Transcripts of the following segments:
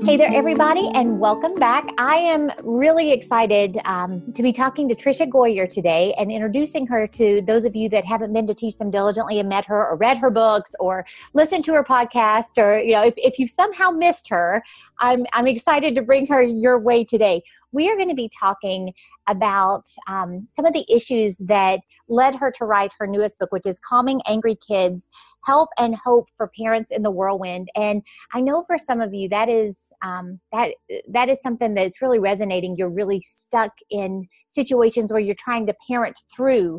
Hey there, everybody, and welcome back. I am really excited to be talking to Tricia Goyer today and introducing her to those of you that haven't been to Teach Them Diligently and met her or read her books or listened to her podcast, or if you've somehow missed her, I'm excited to bring her your way today. We are going to be talking about some of the issues that led her to write her newest book, which is Calming Angry Kids, Help and Hope for Parents in the Whirlwind. And I know for some of you that is something that's really resonating. You're really stuck in situations where you're trying to parent through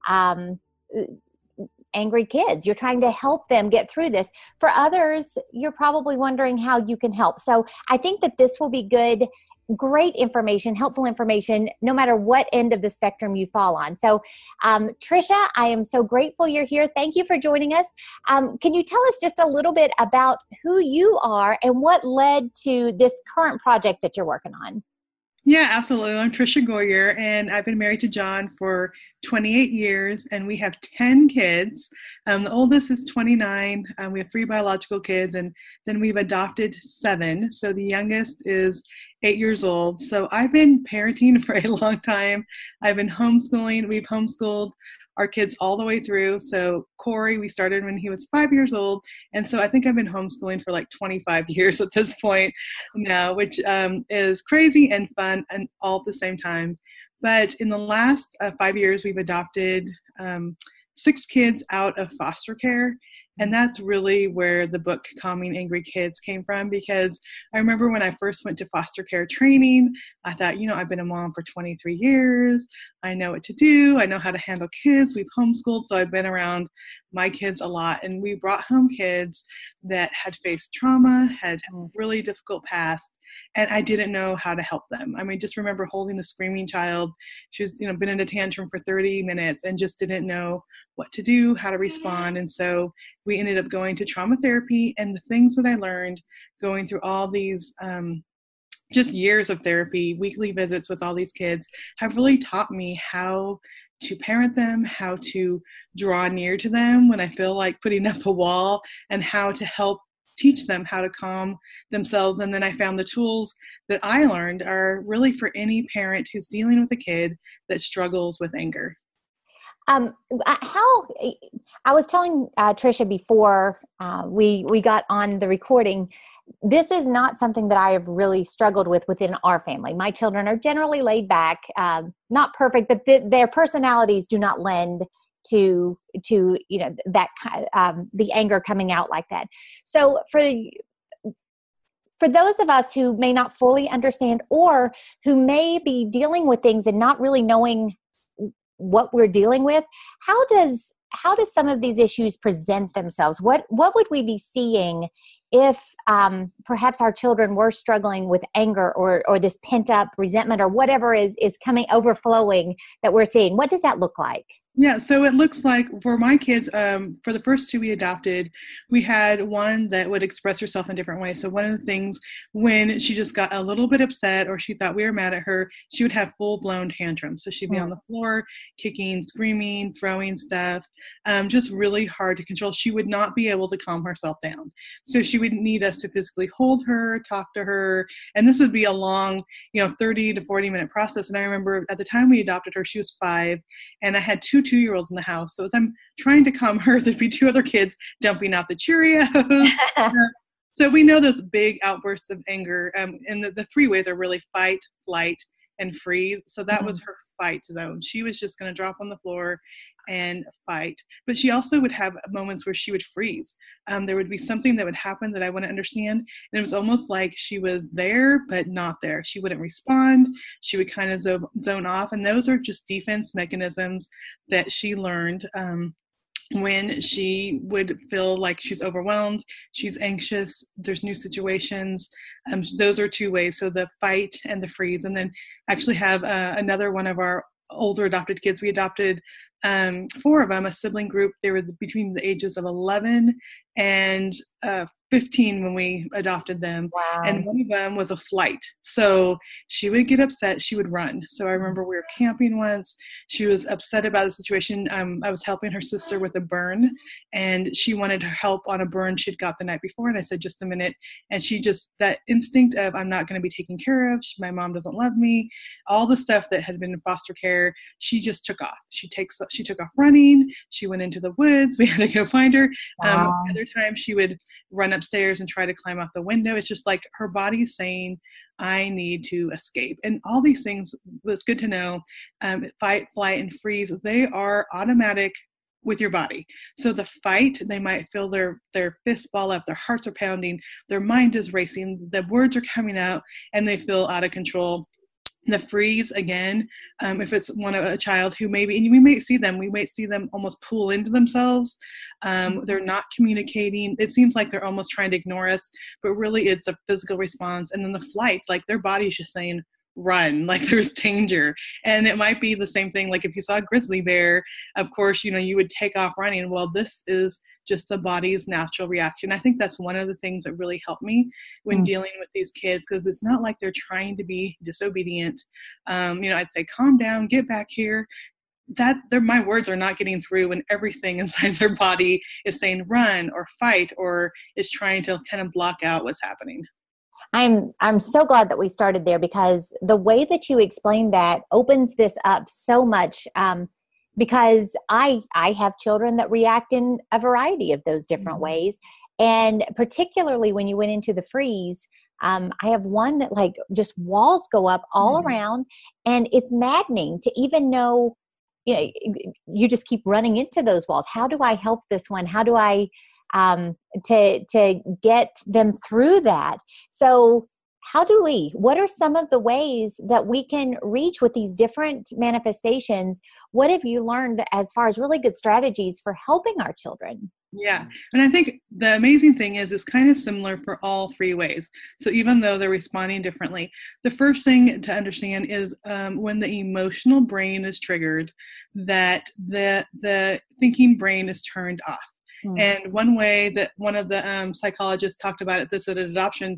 angry kids. You're trying to help them get through this. For others, you're probably wondering how you can help. So I think that this will be great information, helpful information, no matter what end of the spectrum you fall on. So, Tricia, I am so grateful you're here. Thank you for joining us. Can you tell us just a little bit about who you are and what led to this current project that you're working on? Yeah, absolutely. I'm Tricia Goyer, and I've been married to John for 28 years, and we have 10 kids. The oldest is 29. We have 3 biological kids, and then we've adopted 7. So the youngest is 8 years old. So I've been parenting for a long time. I've been homeschooling. We've homeschooled our kids all the way through. So Corey, we started when he was 5 years old. And so I think I've been homeschooling for like 25 years at this point now, which is crazy and fun and all at the same time. But in the last 5 years, we've adopted 6 kids out of foster care. And that's really where the book Calming Angry Kids came from, because I remember when I first went to foster care training, I thought, I've been a mom for 23 years. I know what to do. I know how to handle kids. We've homeschooled, so I've been around my kids a lot. And we brought home kids that had faced trauma, had really difficult past, and I didn't know how to help them. I mean, just remember holding a screaming child. She was, been in a tantrum for 30 minutes and just didn't know what to do, how to respond. And so we ended up going to trauma therapy, and the things that I learned going through all these just years of therapy, weekly visits with all these kids, have really taught me how to parent them, how to draw near to them when I feel like putting up a wall, and how to help teach them how to calm themselves. And then I found the tools that I learned are really for any parent who's dealing with a kid that struggles with anger. How I was telling Tricia before we got on the recording, this is not something that I have really struggled with within our family. My children are generally laid back, not perfect, but their personalities do not lend to that the anger coming out like that. So for those of us who may not fully understand, or who may be dealing with things and not really knowing what we're dealing with, how does some of these issues present themselves? What would we be seeing if perhaps our children were struggling with anger or this pent up resentment or whatever is coming, overflowing, that we're seeing? What does that look like? Yeah, so it looks like for my kids, for the first 2 we adopted, we had one that would express herself in different ways. So one of the things, when she just got a little bit upset or she thought we were mad at her, she would have full-blown tantrums. So she'd be on the floor, kicking, screaming, throwing stuff, just really hard to control. She would not be able to calm herself down. So she would need us to physically hold her, talk to her, and this would be a long, 30 to 40-minute process. And I remember at the time we adopted her, she was 5, and I had 2 2-year-olds in the house. So as I'm trying to calm her, there'd be 2 other kids dumping out the Cheerios. So we know those big outbursts of anger. And the 3 ways are really fight, flight, and freeze. So that was her fight zone. She was just going to drop on the floor and fight. But she also would have moments where she would freeze. There would be something that would happen that I wouldn't understand. And it was almost like she was there, but not there. She wouldn't respond. She would kind of zone off. And those are just defense mechanisms that she learned when she would feel like she's overwhelmed, she's anxious, there's new situations. Those are 2 ways. So the fight and the freeze. And then actually have another one of our older adopted kids. We adopted 4 of them, a sibling group. They were between the ages of 11 and 15 when we adopted them. Wow. And one of them was a flight. So she would get upset, she would run. So I remember we were camping once. She was upset about the situation. I was helping her sister with a burn, and she wanted her help on a burn she'd got the night before. And I said, just a minute. And she just, that instinct of, I'm not going to be taken care of. My mom doesn't love me. All the stuff that had been in foster care, she just took off. She took off running. She went into the woods. We had to go find her. Wow. Other times she would run upstairs and try to climb out the window. It's just like her body's saying, I need to escape. And all these things, was good to know, fight, flight, and freeze, they are automatic with your body. So the fight, they might feel their fists ball up, their hearts are pounding, their mind is racing, the words are coming out, and they feel out of control. The freeze, again, if it's a child who maybe, and we might see them almost pull into themselves. They're not communicating. It seems like they're almost trying to ignore us, but really it's a physical response. And then the flight, like their body's just saying, run, like there's danger. And it might be the same thing, like if you saw a grizzly bear, of course, you would take off running. Well, this is just the body's natural reaction. I think that's one of the things that really helped me when dealing with these kids, because it's not like they're trying to be disobedient. I'd say, calm down, get back here. My words are not getting through when everything inside their body is saying run or fight, or is trying to kind of block out what's happening. I'm so glad that we started there, because the way that you explained that opens this up so much. Because I have children that react in a variety of those different ways. And particularly when you went into the freeze, I have one that like just walls go up all around, and it's maddening to even know, you just keep running into those walls. How do I help this one? How do I, to get them through that? So what are some of the ways that we can reach with these different manifestations? What have you learned as far as really good strategies for helping our children? Yeah. And I think the amazing thing is it's kind of similar for all three ways. So even though they're responding differently, the first thing to understand is when the emotional brain is triggered, that the thinking brain is turned off. And one way that one of the psychologists talked about it, this at an adoption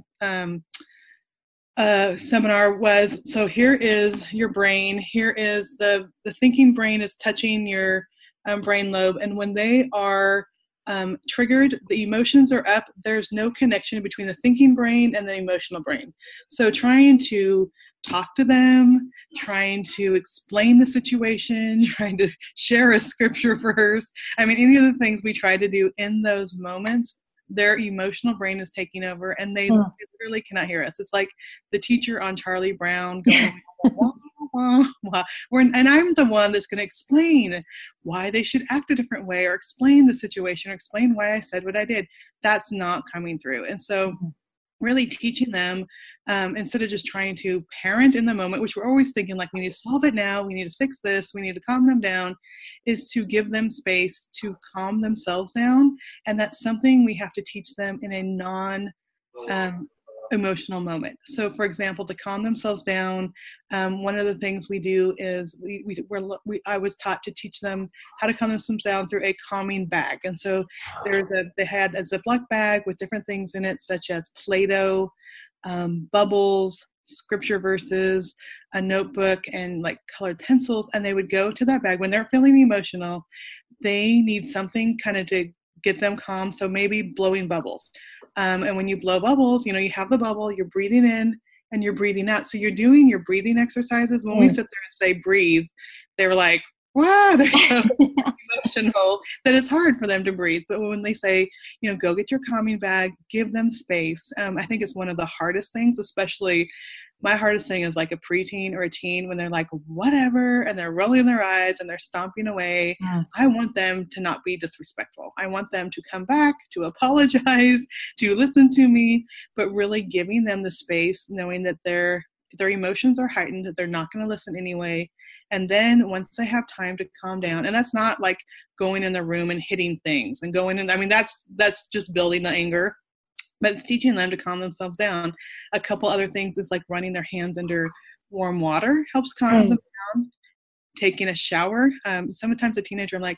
seminar, was, so here is your brain, here is the thinking brain is touching your brain lobe, and when they are triggered, the emotions are up, there's no connection between the thinking brain and the emotional brain. So trying to talk to them, trying to explain the situation, trying to share a scripture verse, any of the things we try to do in those moments, their emotional brain is taking over, and they literally cannot hear us. It's like the teacher on Charlie Brown going, wah, wah, wah. And I'm the one that's going to explain why they should act a different way, or explain the situation, or explain why I said what I did. That's not coming through. And so really teaching them, instead of just trying to parent in the moment, which we're always thinking like, we need to solve it now, we need to fix this, we need to calm them down, is to give them space to calm themselves down. And that's something we have to teach them in a non emotional moment. So for example, to calm themselves down, one of the things we do is I was taught to teach them how to calm themselves down through a calming bag. And so they had a Ziploc bag with different things in it, such as Play-Doh, bubbles, scripture verses, a notebook, and like colored pencils. And they would go to that bag when they're feeling emotional. They need something kind of to get them calm. So maybe blowing bubbles. And when you blow bubbles, you have the bubble, you're breathing in and you're breathing out. So you're doing your breathing exercises. When we sit there and say breathe, they were like, wow, they're so emotional that it's hard for them to breathe. But when they say, go get your calming bag, give them space. I think it's one of the hardest things, especially my hardest thing is like a preteen or a teen when they're like, whatever, and they're rolling their eyes and they're stomping away. I want them to not be disrespectful. I want them to come back, to apologize, to listen to me, but really giving them the space, knowing that their emotions are heightened, that they're not going to listen anyway. And then once they have time to calm down, and that's not like going in the room and hitting things and going in, that's just building the anger. But it's teaching them to calm themselves down. A couple other things is like running their hands under warm water helps calm them down. Taking a shower. Sometimes a teenager, I'm like,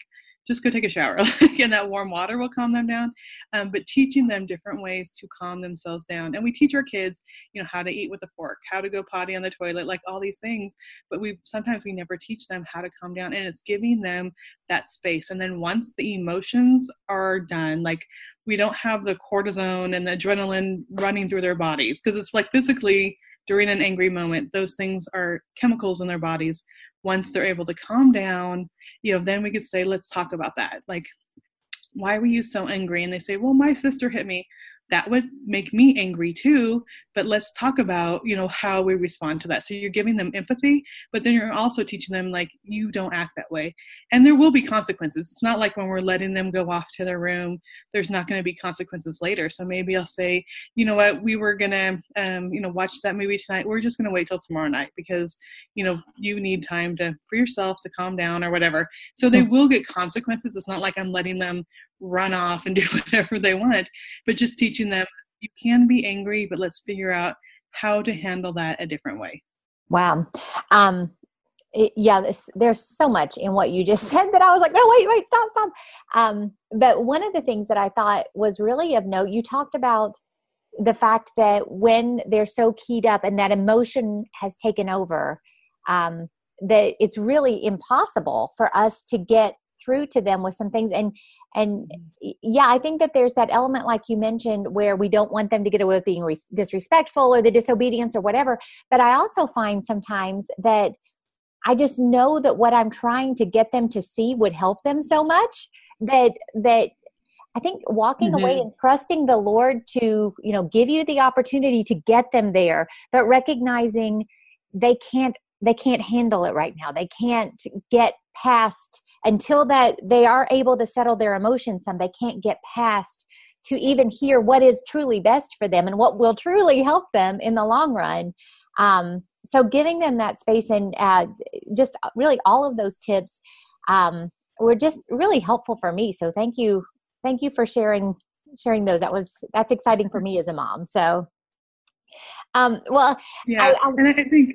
just go take a shower. Like, and that warm water will calm them down. But teaching them different ways to calm themselves down. And we teach our kids, how to eat with a fork, how to go potty on the toilet, like all these things. But sometimes we never teach them how to calm down, and it's giving them that space. And then once the emotions are done, like we don't have the cortisone and the adrenaline running through their bodies, because it's like physically during an angry moment, those things are chemicals in their bodies. Once they're able to calm down, then we could say, let's talk about that. Like, why were you so angry? And they say, well, my sister hit me. That would make me angry too, but let's talk about, how we respond to that. So you're giving them empathy, but then you're also teaching them, like, you don't act that way. And there will be consequences. It's not like when we're letting them go off to their room, there's not going to be consequences later. So maybe I'll say, you know what, we were going to, watch that movie tonight. We're just going to wait till tomorrow night because, you need time for yourself to calm down or whatever. So they will get consequences. It's not like I'm letting them run off and do whatever they want, but just teaching them, you can be angry, but let's figure out how to handle that a different way. Wow. There's so much in what you just said that I was like, no, wait, stop. But one of the things that I thought was really of note, you talked about the fact that when they're so keyed up and that emotion has taken over, that it's really impossible for us to get through to them with some things. And yeah, I think that there's that element, like you mentioned, where we don't want them to get away with being disrespectful or the disobedience or whatever. But I also find sometimes that I just know that what I'm trying to get them to see would help them so much that I think walking away and trusting the Lord to, give you the opportunity to get them there, but recognizing they can't handle it right now. They can't get past until that they are able to settle their emotions some. They can't get past to even hear what is truly best for them and what will truly help them in the long run. So giving them that space and just really all of those tips were just really helpful for me. So thank you for sharing those. That's exciting for me as a mom. So, well, yeah, and I think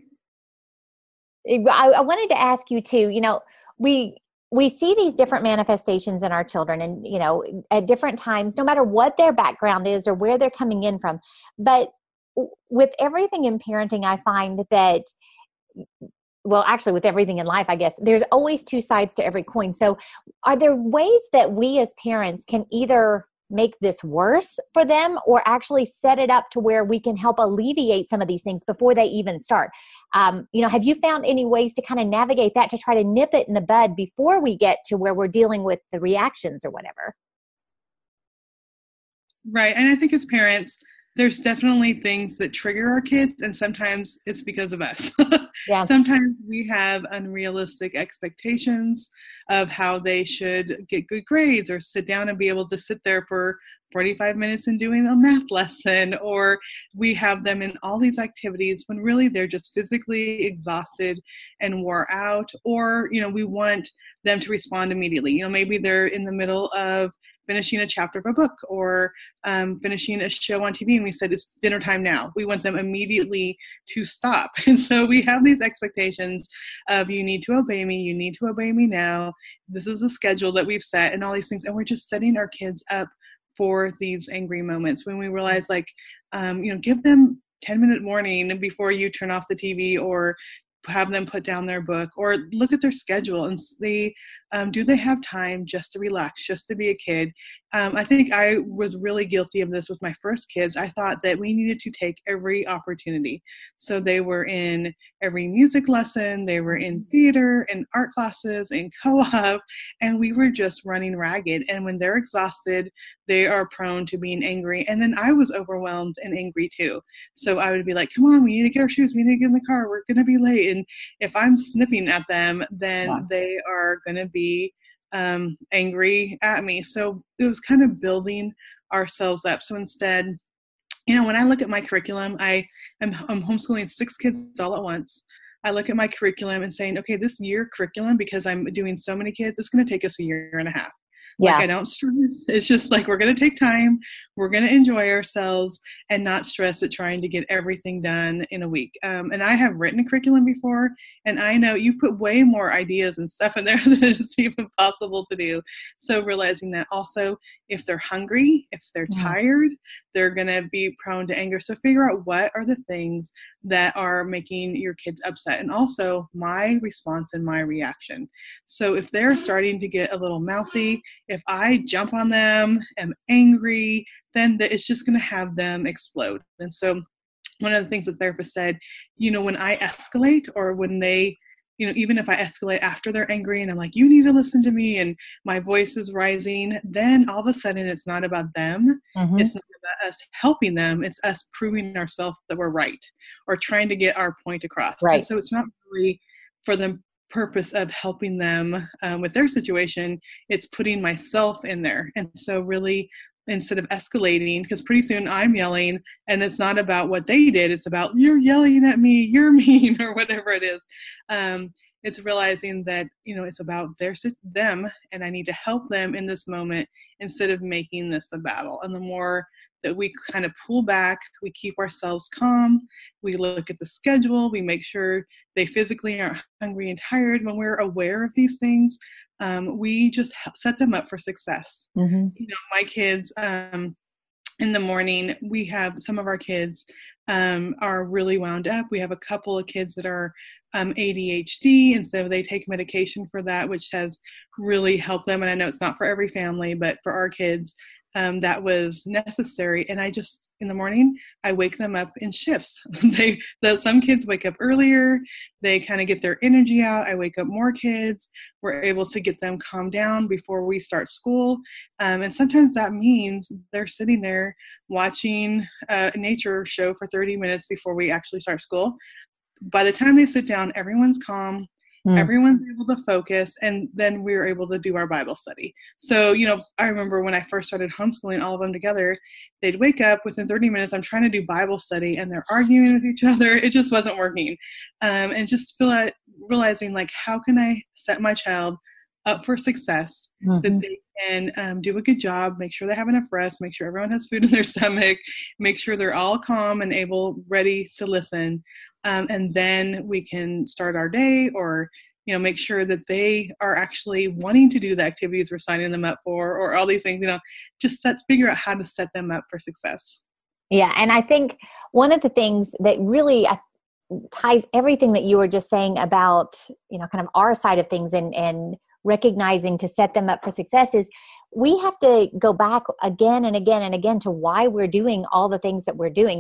I wanted to ask you too. We see these different manifestations in our children and, at different times, no matter what their background is or where they're coming in from. But with everything in parenting, I find that, well, actually with everything in life, I guess, there's always two sides to every coin. So are there ways that we as parents can either make this worse for them or actually set it up to where we can help alleviate some of these things before they even start? Have you found any ways to kind of navigate that to try to nip it in the bud before we get to where we're dealing with the reactions or whatever? Right. And I think as parents, there's definitely things that trigger our kids, and sometimes it's because of us. Yeah. Sometimes we have unrealistic expectations of how they should get good grades or sit down and be able to sit there for 45 minutes and doing a math lesson, or we have them in all these activities when really they're just physically exhausted and wore out, or, we want them to respond immediately. Maybe they're in the middle of finishing a chapter of a book or finishing a show on TV, and we said, it's dinner time now. We want them immediately to stop. And so we have these expectations of, you need to obey me. You need to obey me now. This is a schedule that we've set and all these things. And we're just setting our kids up for these angry moments when we realize, like, give them 10-minute warning before you turn off the TV, or have them put down their book, or look at their schedule and see, do they have time just to relax, just to be a kid? I think I was really guilty of this with my first kids. I thought that we needed to take every opportunity. So they were in every music lesson, they were in theater and art classes and co-op, and we were just running ragged. And when they're exhausted, they are prone to being angry. And then I was overwhelmed and angry too. So I would be like, come on, we need to get our shoes. We need to get in the car. We're going to be late. And if I'm snipping at them, then they are going to be angry at me. So it was kind of building ourselves up. So instead, when I look at my curriculum, I'm homeschooling 6 kids all at once. I look at my curriculum and saying, okay, this year curriculum, because I'm doing so many kids, it's going to take us a year and a half. Like, Yeah. I don't stress. It's just like, we're going to take time. We're going to enjoy ourselves and not stress at trying to get everything done in a week. And I have written a curriculum before, and I know you put way more ideas and stuff in there than it's even possible to do. So realizing that also, if they're hungry, if they're Mm. tired, they're going to be prone to anger. So figure out what are the things that are making your kids upset, and also my response and my reaction. So if they're starting to get a little mouthy, if I jump on them, am angry, then it's just going to have them explode. And so one of the things the therapist said, when I escalate, or when they, even if I escalate after they're angry and I'm like, you need to listen to me, and my voice is rising, then all of a sudden it's not about them. Mm-hmm. It's not about us helping them. It's us proving ourselves that we're right, or trying to get our point across. Right. And so it's not really for the purpose of helping them with their situation. It's putting myself in there. And so really, instead of escalating, because pretty soon I'm yelling, and it's not about what they did, it's about, you're yelling at me, you're mean, or whatever it is. It's realizing that, it's about them, and I need to help them in this moment instead of making this a battle. And the more that we kind of pull back, we keep ourselves calm, we look at the schedule, we make sure they physically aren't hungry and tired. When we're aware of these things, we just set them up for success. Mm-hmm. My kids, in the morning, we have some of our kids are really wound up. We have a couple of kids that are ADHD, and so they take medication for that, which has really helped them. And I know it's not for every family, but for our kids, that was necessary. And in the morning, I wake them up in shifts. Some kids wake up earlier. They kind of get their energy out. I wake up more kids. We're able to get them calmed down before we start school. And sometimes that means they're sitting there watching a nature show for 30 minutes before we actually start school. By the time they sit down, everyone's calm. Everyone's able to focus, and then we were able to do our Bible study. So, I remember when I first started homeschooling all of them together, they'd wake up within 30 minutes. I'm trying to do Bible study, and they're arguing with each other. It just wasn't working. And just realizing, like, how can I set my child up for success, that they can do a good job, make sure they have enough rest, make sure everyone has food in their stomach, make sure they're all calm and ready to listen. And then we can start our day, or, make sure that they are actually wanting to do the activities we're signing them up for, or all these things, just figure out how to set them up for success. Yeah. And I think one of the things that really ties everything that you were just saying about, kind of our side of things and recognizing to set them up for success is we have to go back again and again and again to why we're doing all the things that we're doing.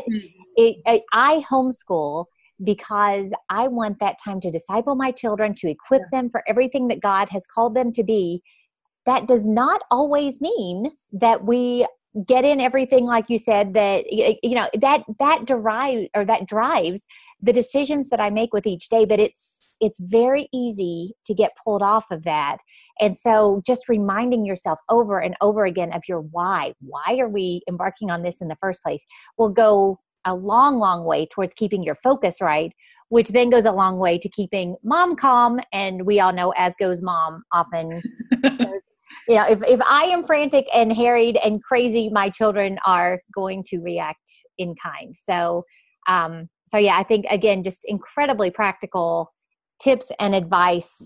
I homeschool because I want that time to disciple my children, to equip them for everything that God has called them to be. That does not always mean that we get in everything, like you said, that drives the decisions that I make with each day. But it's very easy to get pulled off of that. And so just reminding yourself over and over again of your why. Why are we embarking on this in the first place? Will go a long, long way towards keeping your focus right, which then goes a long way to keeping mom calm. And we all know, as goes mom, often if I am frantic and harried and crazy, my children are going to react in kind. So yeah, I think, again, just incredibly practical tips and advice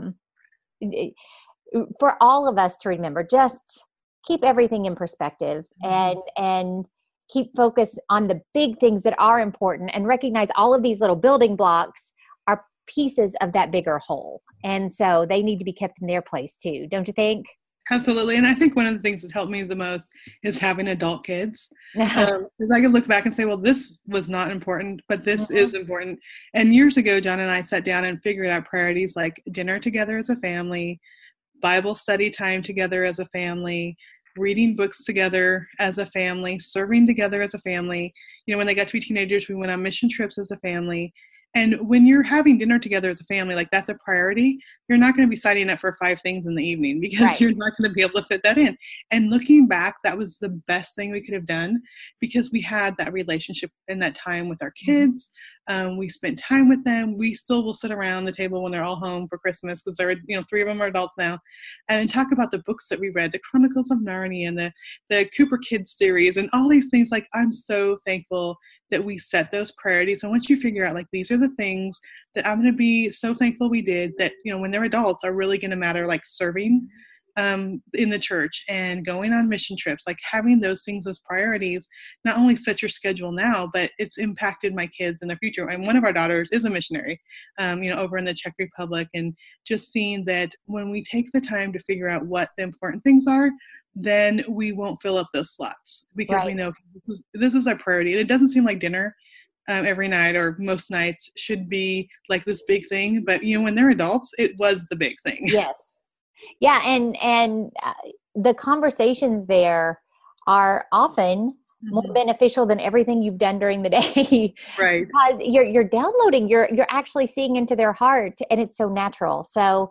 for all of us to remember. Just keep everything in perspective, and keep focus on the big things that are important, and recognize all of these little building blocks are pieces of that bigger whole. And so they need to be kept in their place too. Don't you think? Absolutely. And I think one of the things that helped me the most is having adult kids. Because I can look back and say, well, this was not important, but this is important. And years ago, John and I sat down and figured out priorities like dinner together as a family, Bible study time together as a family, reading books together as a family, serving together as a family. When they got to be teenagers, we went on mission trips as a family. And when you're having dinner together as a family, like that's a priority. You're not going to be signing up for 5 things in the evening because Right. you're not going to be able to fit that in. And looking back, that was the best thing we could have done because we had that relationship and that time with our kids. We spent time with them. We still will sit around the table when they're all home for Christmas because they're, 3 of them are adults now, and talk about the books that we read, the Chronicles of Narnia and the Cooper Kids series and all these things. Like, I'm so thankful that we set those priorities. And once you figure out, like, these are the things that I'm going to be so thankful we did, that, when they're adults are really going to matter, like serving in the church and going on mission trips, like having those things as priorities, not only sets your schedule now, but it's impacted my kids in the future. And one of our daughters is a missionary, over in the Czech Republic. And just seeing that when we take the time to figure out what the important things are, then we won't fill up those slots because Right. we know this is our priority. And it doesn't seem like dinner every night or most nights should be like this big thing, but when they're adults, it was the big thing. Yes. Yeah. And the conversations there are often more beneficial than everything you've done during the day. Right. Because you're downloading, you're actually seeing into their heart, and it's so natural. So,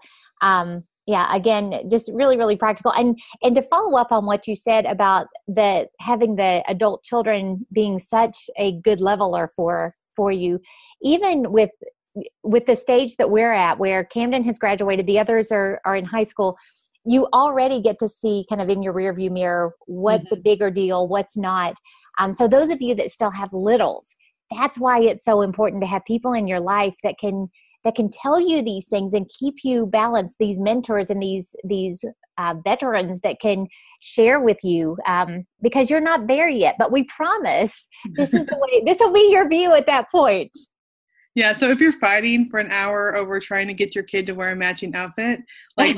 yeah, again, just really, really practical. And to follow up on what you said about having the adult children being such a good leveler for you, even with the stage that we're at, where Camden has graduated, the others are in high school, you already get to see kind of in your rearview mirror what's a bigger deal, what's not. So those of you that still have littles, that's why it's so important to have people in your life that can tell you these things and keep you balanced, these mentors and these veterans that can share with you, because you're not there yet, but we promise this is the way, this will be your view at that point. Yeah, so if you're fighting for an hour over trying to get your kid to wear a matching outfit, like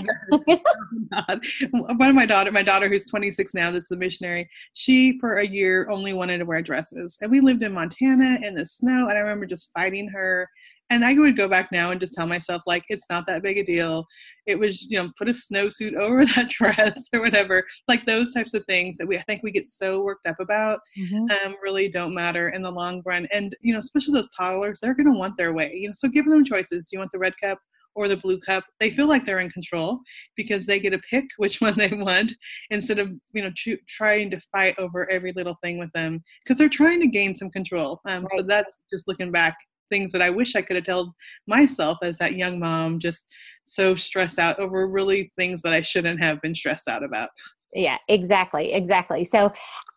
one of my daughter who's 26 now, that's a missionary, she for a year only wanted to wear dresses. And we lived in Montana in the snow, and I remember just fighting her. And I would go back now and just tell myself, like, it's not that big a deal. It was, put a snowsuit over that dress or whatever. Like those types of things that I think we get so worked up about really don't matter in the long run. And, especially those toddlers, they're going to want their way. So give them choices. Do you want the red cup or the blue cup? They feel like they're in control because they get to pick which one they want instead of, trying to fight over every little thing with them because they're trying to gain some control. Right. So that's just looking back, things that I wish I could have told myself as that young mom, just so stressed out over really things that I shouldn't have been stressed out about. Yeah, exactly. So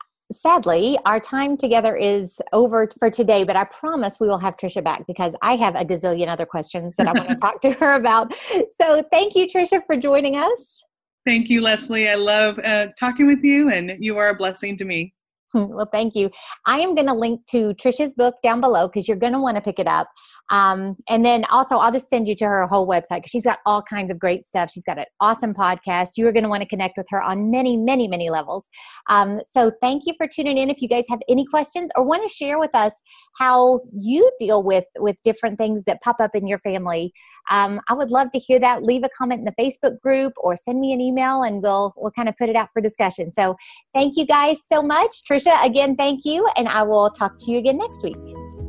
sadly, our time together is over for today, but I promise we will have Trisha back because I have a gazillion other questions that I want to talk to her about. So thank you, Trisha, for joining us. Thank you, Leslie. I love talking with you, and you are a blessing to me. Well, thank you. I am going to link to Trisha's book down below because you're going to want to pick it up. And then also I'll just send you to her whole website because she's got all kinds of great stuff. She's got an awesome podcast. You are going to want to connect with her on many, many, many levels. So thank you for tuning in. If you guys have any questions or want to share with us how you deal with different things that pop up in your family, I would love to hear that. Leave a comment in the Facebook group or send me an email and we'll kind of put it out for discussion. So thank you guys so much. Trisha, again, thank you. And I will talk to you again next week.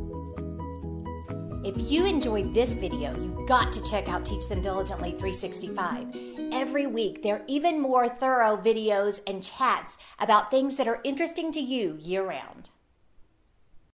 If you enjoyed this video, you've got to check out Teach Them Diligently 365. Every week, there are even more thorough videos and chats about things that are interesting to you year-round.